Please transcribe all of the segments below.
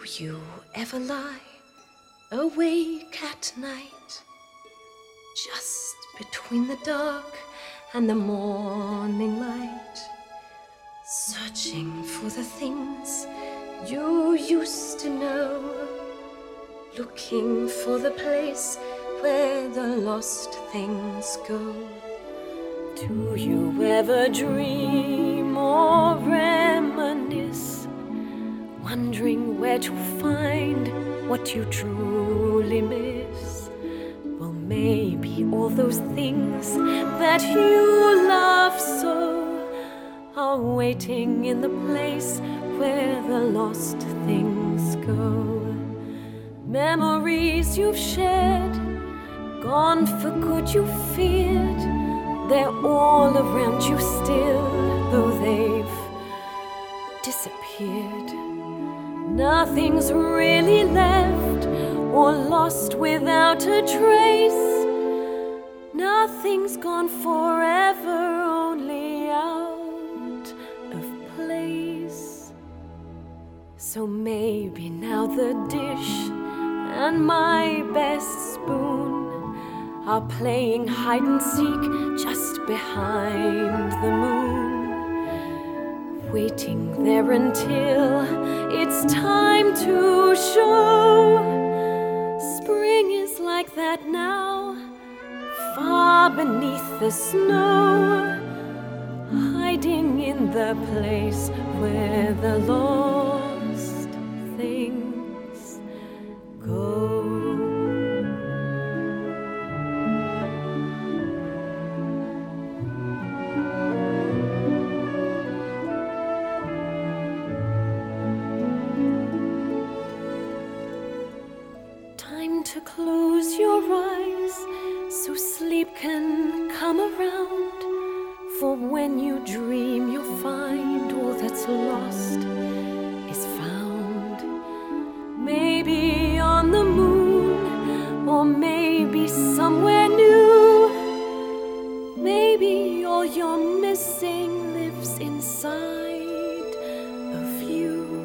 you ever lie awake at night, just between the dark and the morning light, searching for the things you used to know, looking for the place where the lost things go? Do you ever dream or reminisce, wondering where to find what you truly miss? Well, maybe all those things that you love so are waiting in the place where the lost things go. Memories you've shared, gone for good you feared, they're all around you still, though they've disappeared. Nothing's really left or lost without a trace. Nothing's gone forever, only out of place. So maybe now the dish and my best spoon are playing hide and seek just behind the moon, waiting there until it's time to show. Spring is like that now, far beneath the snow, hiding in the place where the lost things go. To close your eyes so sleep can come around, for when you dream you'll find all that's lost is found. Maybe on the moon, or maybe somewhere new. Maybe all you're missing lives inside of you.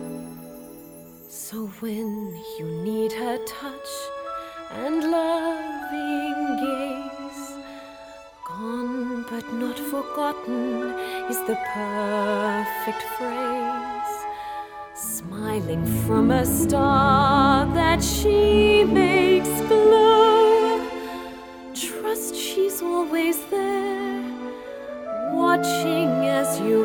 So when you need her touch and loving gaze, gone but not forgotten is the perfect phrase. Smiling from a star that she makes glow, trust she's always there, watching as you